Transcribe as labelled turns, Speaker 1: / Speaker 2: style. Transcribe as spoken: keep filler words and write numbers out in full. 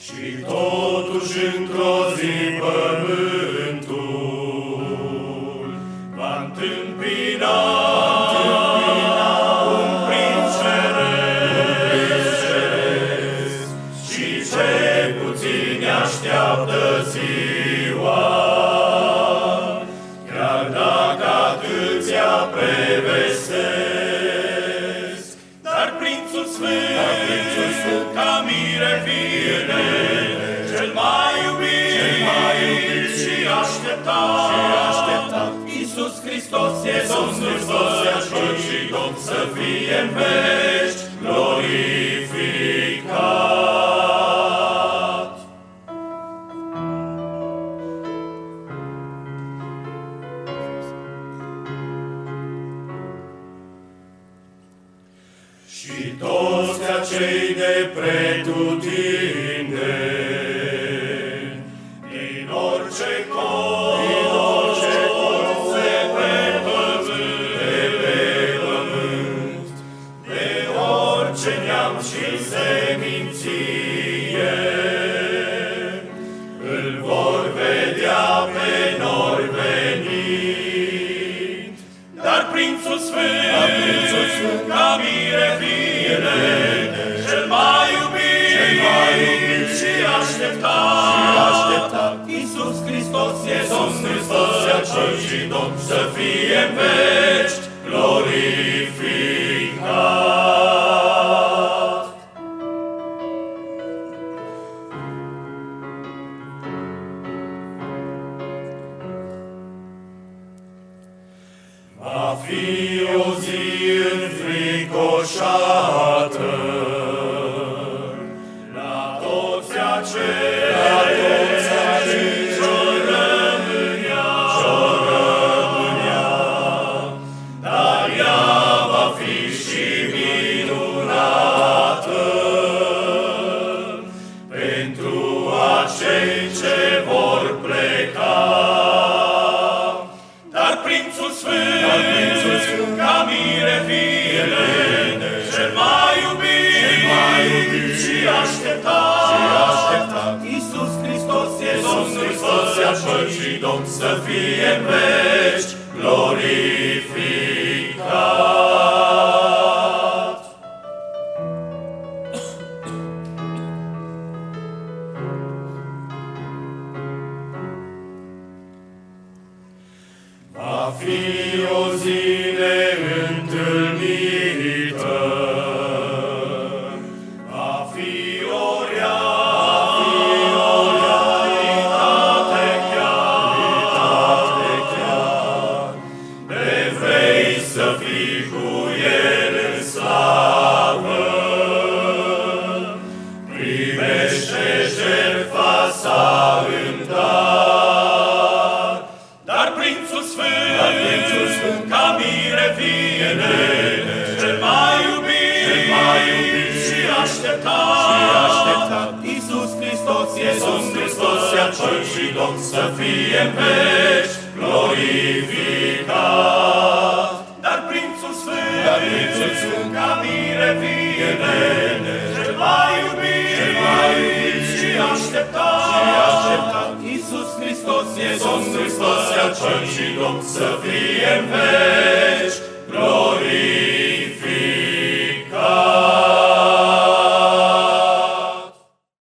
Speaker 1: Și totuși într-o zi pământul va întâmpina un prinț ceresc, și ce puțin așteaptă ziua, chiar dacă atâția prevestesc. Dar Prințul Sfânt, ca mire vine, cel mai iubit, cel mai iubit și așteptat, și așteptat. Iisus Hristos e Domnul Sfânt și Domn, să fie în veci glorificat. Și toți acei de pretutindeni, din orice colț, din orice colț de pe pământ, de pe pământ, de orice neam și seminție, îl vor vedea pe nori venind. Dar Prințul Sfânt, dar Prințul Sfânt, ca mire vine, cel mai iubit, cel mai iubit și așteptat, și așteptat. Iisus Hristos e Domnul Sfânt și Domn, să fie în veci glorificat. Va fi o zi înfricoșată la toți aceia ce-o rămânea, ce-o rămânea, dar ea va fi și minunată pentru acei ce vor pleca. Dar Prințul Sfânt, dar Prințul Sfânt, ca mire vine, cel mai iubit, cel mai iubit și așteptat, și așteptat. Iisus Hristos e Domnul Sfânt și Domn, să fie în veci glorificat. Va fi o zi neîntâlnită, va fi o realitate chiar, de vrei să fii cu El în slavă. Primește jertfa sa în dar. Dar Prințul Sfânt, dar Prințul Sfânt, ca mire vine, cel mai iubit, cel mai iubit și așteptat, și așteptat. Iisus Hristos e Domnul Sfânt și Domn, să fie în veci glorificat. Dar Prințul Sfânt, dar Prințul Sfânt, ca mire vine, cel mai iubit, cel mai iubit și așteptat, și așteptat. Iisus Hristos e Domnul Sfânt și Domn, să fie în veci